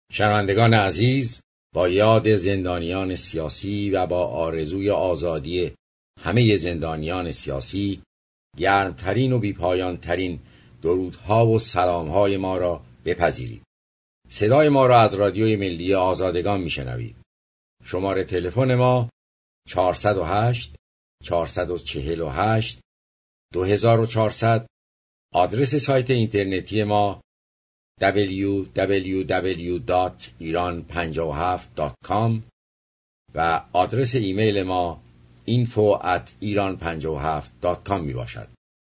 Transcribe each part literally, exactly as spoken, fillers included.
شنوندگان عزیز، با یاد زندانیان سیاسی و با آرزوی آزادی همه زندانیان سیاسی، گرمترین و بیپایانترین درودها و سلامهای ما را بپذیرید. صدای ما را از رادیوی ملی آزادگان میشنوید. شماره تلفن ما چهارصد و هشت چهارصد و چهل و هشت دو هزار و چهارصد. آدرس سایت اینترنتی ما دبلیو دبلیو دبلیو دات ایران پنجاه و هفت دات کام و آدرس ایمیل ما اینفو ات ایران پنجاه و هفت دات کام می باشد.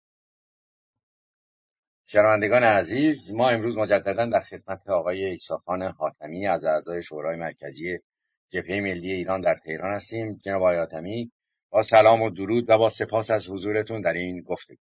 شنوندگان عزیز، ما امروز مجددا در خدمت آقای عیسی‌خان حاتمی از اعضای شورای مرکزی جبهه ملی ایران در تهران هستیم. جناب آقای حاتمی، با سلام و درود و با سپاس از حضورتون در این گفتگو.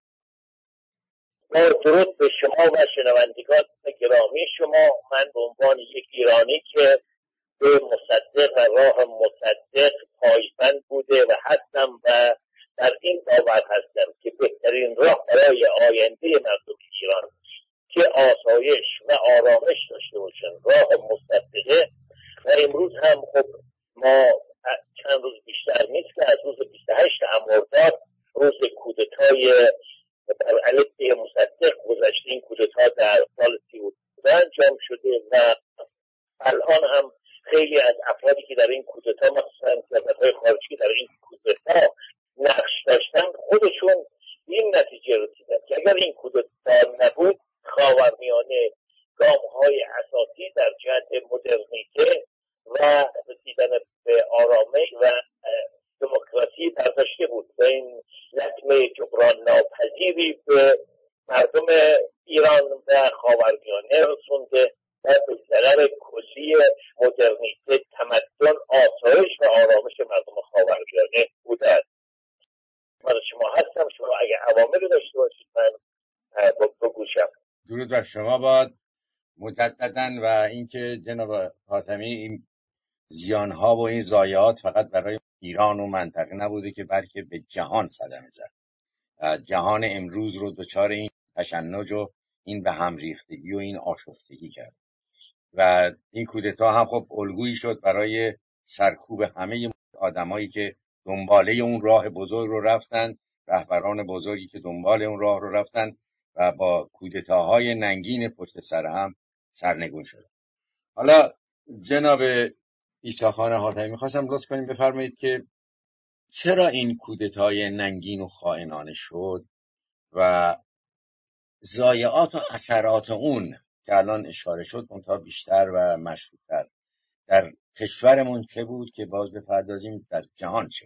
با درود به شما و شنوندگان گرامی شما. من به عنوان یک ایرانی که به مصدق و راه مصدق پایبند بوده و هستم و در این باور هستم که بهترین راه برای آینده مردم ایران که آسایش و آرامش داشته باشن راه مصدقه. و امروز هم خب ما چند روز بیشتر نیست که از روز بیست و هشتم مرداد، روز کودتای بر علیه مصدق گذشته، این کودتا در سال سی و دو انجام شده و الان هم خیلی از افرادی که در این کودتا، مخصوصا سیاست‌های خارجی در این کودتا نقش داشتن، خودشون این نتیجه رو دیدن که اگر این کودتا نبود، خاورمیانه گام‌های اساسی در جهت مدرنیته و رسیدن به آرامش و دموکراسی برداشته بود و این لطمه جبران ناپذیری به مردم ایران و خاورمیانه رسونده و به ضرر کلی مدرنیته، تمدن، آسایش و آرامش مردم خاورمیانه بوده است. من شما هستم، شما اگه عوامل داشته باشید من بگوشم. درود بر شما باد مجددا. و اینکه جناب حاتمی، این زیانها و این ضایعات فقط برای ایران و منطقه نبوده که بلکه به جهان صدمه زد. جهان امروز رو دچار این تشنج و این به هم ریختگی و این آشفتگی کرد و این کودتا هم خب الگویی شد برای سرکوب همه آدمایی که دنباله اون راه بزرگ رو رفتن، رهبران بزرگی که دنبال اون راه رو رفتن و با کودتاهای ننگین پشت سر هم سرنگون شد. حالا جناب عیسی‌خان حاتمی، می‌خواستم لطف کنیم بفرمایید که چرا این کودتای ننگین و خائنانه شد و ضایعات و اثرات اون که الان اشاره شد منتها بیشتر و مشهودتر در کشورمون چه بود که باز بپردازیم در جهان چه؟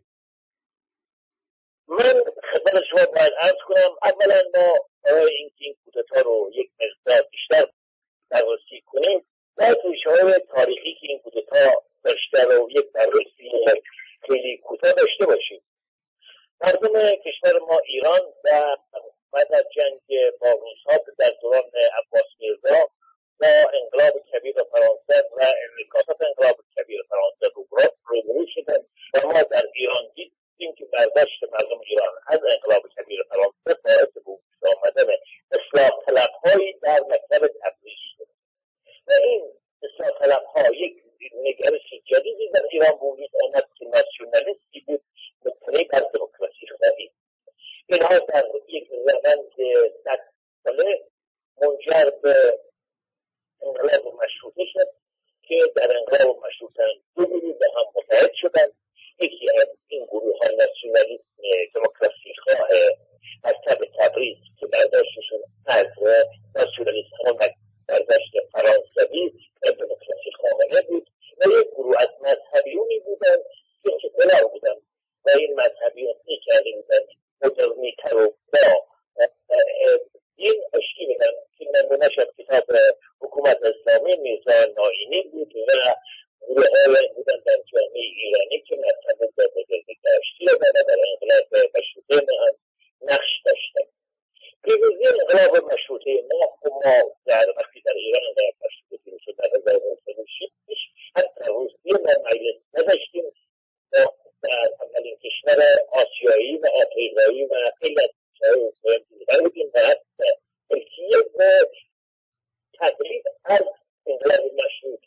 من خدمت شما باید عرض کنم، اولا ما برای اینکه این کودتا رو یک مقدار بیشتر بررسی کنیم باید ریشه‌های تاریخی که این کودتا داشته رو یک بررسی خیلی کوتاه داشته باشیم. مردم کشور ما ایران و بعد از جنگ با روس‌ها در دوران عباس میرزا با انقلاب کبیر فرانسه و انعکاسات انقلاب کبیر فرانسه روبرو شدن و ما در ایران دیدیم که برداشت مردم ایران از انقلاب کبیر فرانسه باعث به وجود آمدن اصلاح طلب‌هایی در مکتب تبریز شد و این اصلاح طلب‌ها یک نگرش جدیدی در ایران وجود آمد که ناسیونالیستی بود، مبتنی بر دموکراسی خواهی. اینها در یک روند صد ساله منجر به انقلاب مشروطه شد که در انقلاب مشروطه دو گروه به هم متحد شدند. یکی از این گروه های ناسیونالیسم دموکراسی خواه مکتب تبریز که برداشتشون از ناسیونالیسم ها برداشت فرانسوی دموکراسی خواهانه بود و یک گروه از مذهبیونی بودند که سکولار بودند و این مذهبیون میکرده بودند مدرنیته رو با دین آشتی بدن که نمونه‌اش از کتاب حکومت اسلامی میرزا نائینی بود و گروه‌های بودن در جامعه ایرانی که مذهب با مدرنیته آشتی دادن و در انقلاب مشروطه ما هم نقش داشتن. پیروزی انقلاب مشروطه ما و ما در وقتی در ایران انقلاب مشروطه پیروز شد در هزار و نهصد و شش حتی روسیه ما مجلس نداشتیم و در اولین کشور آسیایی و آفریقایی و خیلی از کشورهای اروپایی بودیم و ترکیه به تقریب از انقلاب مشروطه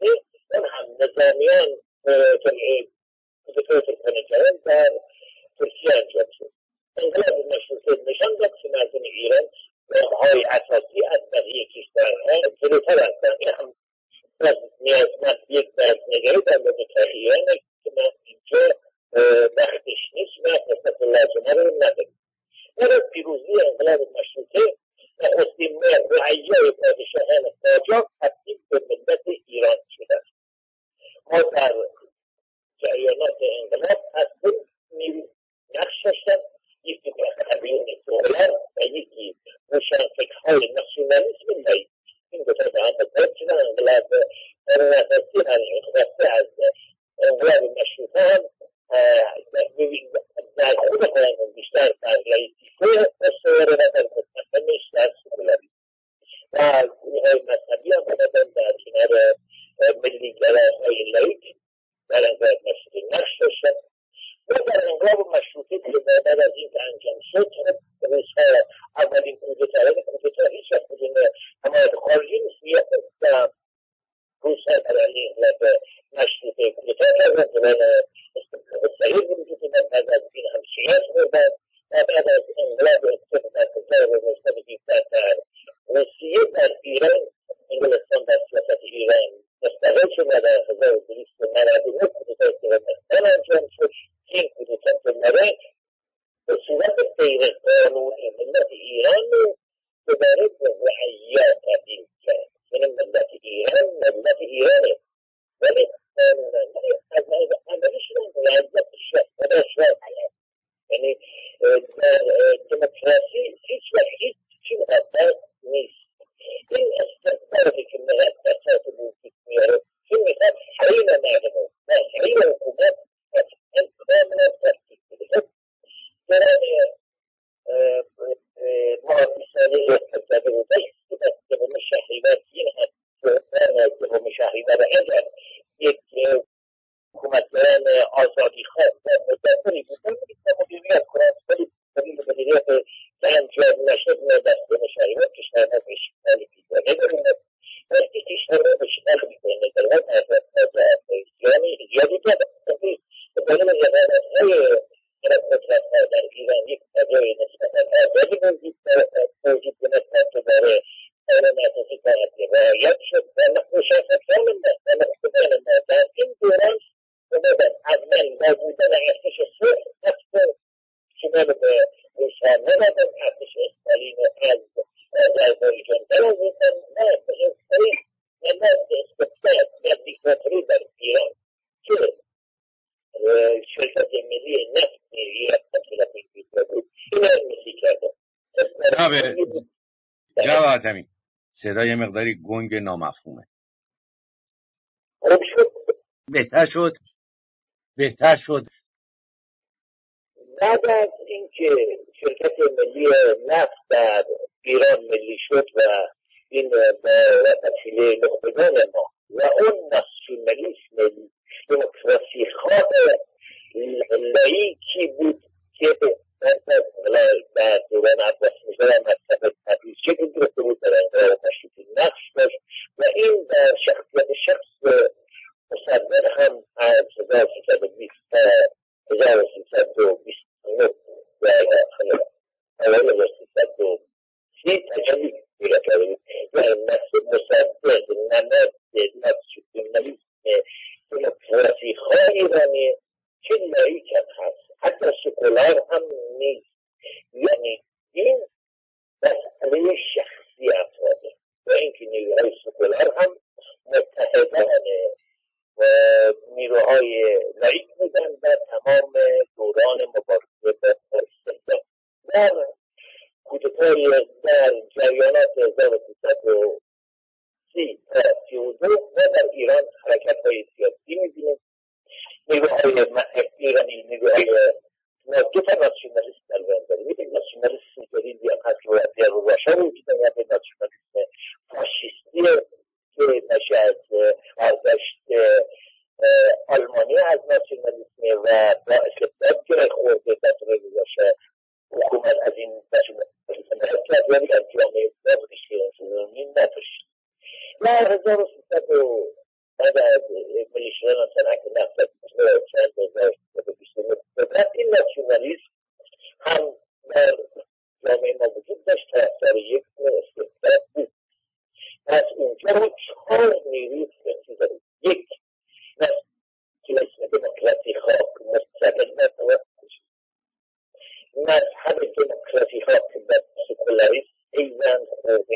اون هم نظامیان کودتای ترکمنچایان در ترکیه انجام شد. انقلاب مشروطه نشان داد که مردم ایران راههای اساسی از بقیه کشورها جلوتر هستند. این هم نیازمند یک بازنگری در مملکت ایرانه که ما اینجا وقتش نیست و نسبت لازمه رو نداریم. بعد از پیروزی انقلاب مشروطه نخستین مهر رعیای پادشاهان قاجار تبدیل به ملت ایران شدند. ما در جریانات انقلاب از دو نیرو نقش داشتن، یکی قبیون دولت و یکی روشنفکرهای ناسیونالیسم لایک. این دو تا به هم متحد شدن. انقلاب اساسی انقلاب از انقلاب مشروطه هم در خود خودمون بیشتر در لایسیسم استواره و در مطمئنش در سکولاریسم و گروه‌های مذهبی هم بودن در کنار ملی‌گراهای لایک در انقلاب مشروطه نقش داشتن. و در انقلاب مشروطه که بعد از این که انجام شد روزها اولین کودتا و کودتا هیچ وقت بدون حمایت خارجی نیست. روزها در انقلاب مشروطه کودتا کردن، دوران استقلال صحیح بود که بعد از این هم شکست خوردن و بعد از انقلاب استقلال روزها بیشتر در روسیه در ایران انگلستان در سیاست ایران مستقل شد و در هزار و دویست و نود و نه کودتا استقلال انجام شد. این کودتا جمعه به صورت غیر قانونی ملت ایران رو دوباره به رعیا تبدیل کرد. یعنی ملت ایران ملت ایرانه ولی از نظر عملی شدن وضعیت شهر شهر کرد. یعنی در دموکراسی هیچ وقت هیچ چی مقدس نیست. این استقلالی که مقدسات وجود میاره که میخواد حریم مردم و حریم حکومت کاملا ترتیب بده. دوران مهندسانه اقتصادی و داشتی از دوم شهریور این هم دوران دوم شهریور اگر یک حکومتگران آزادی خواه و مدبری بودن که مدیریت کنند ولی دلیل مدیریت که انجام نشد و دستان شهریور کشورها به شکلی بیدانه دارند. وقتی کشورها به شکل بیدانه دارند از ایرانی زیادی دارند به دلیل یقانتهای قدرت‌ها در ایران یک فضای نسبتاً آزادی موجود کند تا دوباره قانون اساسی باید رعایت شد و مشخصان و مقتدان ما در این دوران اومدن اول با بودن ارتش سرخ دست شمال به روس‌ها نمدن. ارتش استالین از آذربایجان درآوردن و ارتش استالین نماد استبداد و دیکتاتوری در ایران که شرکت ملی نفت ایران تشکیلات می‌کرد این رو می‌سی کرده. جناب حاتمی صدای مقداری گنگ نامفهومه. خوب شد؟ بهتر شد؟ بهتر شد. بعد از اینکه شرکت ملی نفت در ایران ملی شد و این با وسیله نخبگان ما و اون ناسیونالیسم دموکراسی خواه لایکی بود که در دوران عباس میرزا مذهب تبریز شکل گرفته بود در انقلاب مشروطه نقش داشت و این در شخصیت شخص مصدق هم از هزار و سیصد و بیست تا هزار و سیصد و بیست و نه و اول هزار و سیصد و سی تجلی پیدا کرده بود. یعنی مصدق نماد ناسیونالیسم دموکراسی خواه ایرانی که لایک هم هست، حتی سکولار هم نیست. یعنی این مسئله شخصی افراده و اینکه نیروهای سکولار هم متحدان و نیروهای لایک بودن در تمام دوران مبارزه با استبداد. در کودتای در جریانات هزار و سیصد و سی تا سی و دو و در ایران حرکت‌های سیاسی می‌بینیم. نیروهای ایرانی نیروهای ما دو تا ناسیونالیسم در ایران داریم. یک ناسیونالیسم جدیدی هم هست که در روشا وجود دارد و ناسیونالیسم فاشیستی که نشه از برداشت آلمانی از ناسیونالیسم و با استبداد گره خورده در طور روشا حکومت از این ناسیونالیسم رد کرد ولی از جامعه نبودش که ناسیونالیسم نداشت. در هزار و سیصد و بعد از ملیشیان صنعت نفت چند هزار و بیست و نه این ناسیونالیسم هم در جامعه ما وجود داشت، طرفدار یک استقلال بود. پس اونجا ما چهار نیروی سیاسی داریم. یک ناسیونالیسم دموکراسی خواهی مستقل نتواند کشید، مذهب دموکراسی خواهی که به سکولاریسم ایزن خورده،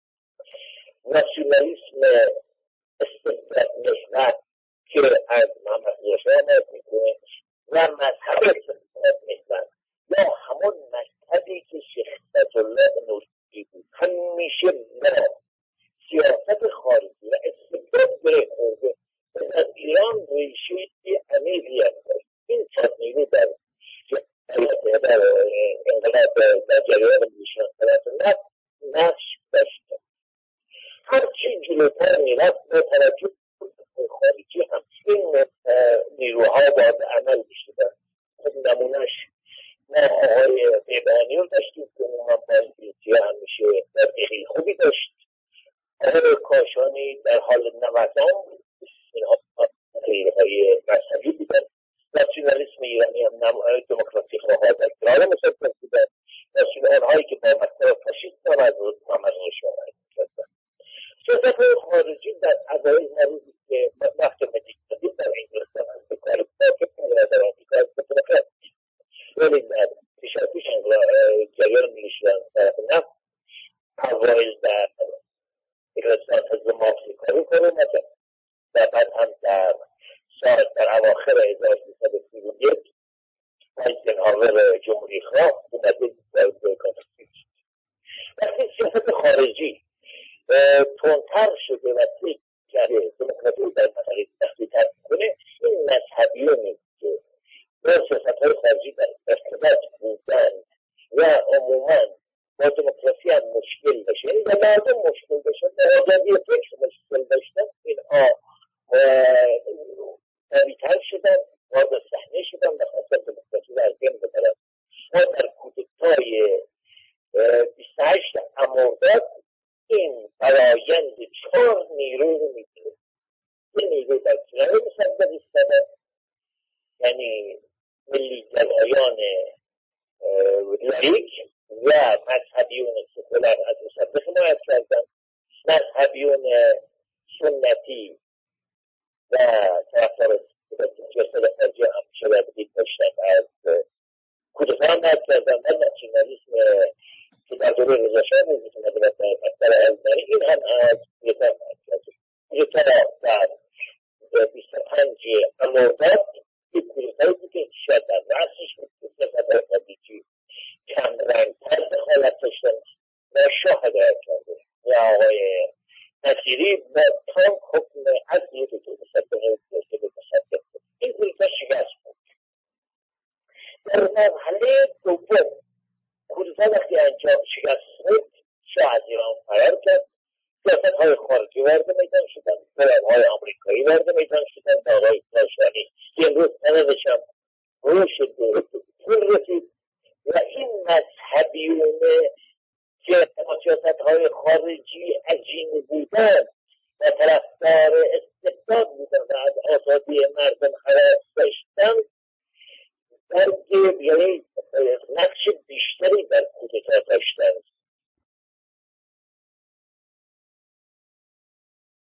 ناسیونالیسم استقلال محور که از محمد رضا آمد میکنه و مذهب استقلال محور یا همون مذهبی که شیخ نجف‌الله نوری بود. همیشه ما سیاست خارجی و استقلال گره خورده از ایران ریشه عمیقی هست. این چند نیرو در در انقلاب در جریان ملیشیان صنعت نفت نقش داشته. هرچی جلوتر میرفت با توجه به خارجی هم این نیروها وارد عمل میشدن. خب نمونهش ما آقای بیبانی رو داشتیم که عموما با انگلیسی همیشه در خوبی داشت. آقای کاشانی در حال نوسان بود. اینها نیروهای مذهبی بودن. ناسیونالیسم ایرانی هم نمونه دموکراسی خواهد در کنار مسافر بودن. ناسیونالیسم که با مکتب فاشیست هم از محمد رضا کردن. سیاست‌های خارجی در اوایل مروزی که وقت مدیکتاتور در انگلستان از بکار باکت می‌رد در آمریکا از دموکراسی، ولی در پیشا پیش جریان ملیشیان صنعت نفت اوایل در انگلستان حزب مارکسیستی کار اومد و بعد هم در ساعت در اواخر هزار و سیصد و سی و یک آیزنهاور جمهوری خواه اومده باید کانفرانس. وقتی سیاست خارجی تندتر شده و تیک کرده دموکراسی در منطقه تحقیقات کنه، این مذهبیانی که با سیاست‌های خارجی در ارتباط بودن و عموما با دموکراسی هم مشکل داشتن، یعنی با مردم مشکل داشتن، با آزادی فکر مشکل داشتن، اینها قوی‌تر شدن، وارد صحنه شدن و خواستن دموکراسی رو از بین ببرن. ما در کودتای بیست و هشت مرداد این فرایند چهار نیرو رو می‌بینیم. این نیرو در کنار مصدق ایستادن، یعنی ملی‌گرایان لایک و مذهبیون سکولار از مصدق حمایت کردن، مذهبیون سنتی و طرفدار سیاست خارجی همیشه باید داشتن از کودتا حمایت کردن و ناسیونالیسم که در دوره رضا شاه بود که مدرسه مکتب علمانی این هم از کودتا حمایت کردن. کودتا در بیست و پنج مرداد این کودتایی بود که شاید در رأسش بود که سیاست خارجی کم رنگ‌تر دخالت داشتن و شاه هدایت کرده و آقای نصیری با تانک حکم عزلی رو که مصدق داشته به مصدق بود. این کودتا شکست بود. در مرحله دوم کودتا وقتی انجام شکست بود، شاه از ایران فرار کرد، سیاست‌های خارجی وارد میدان شدن، فرم‌های آمریکایی وارد میدان شدن، آقای کاشانی که امروز سندش هم روش دوره پول رسید و این مذهبیونه که سیاست‌های خارجی عجین بودن و طرفدار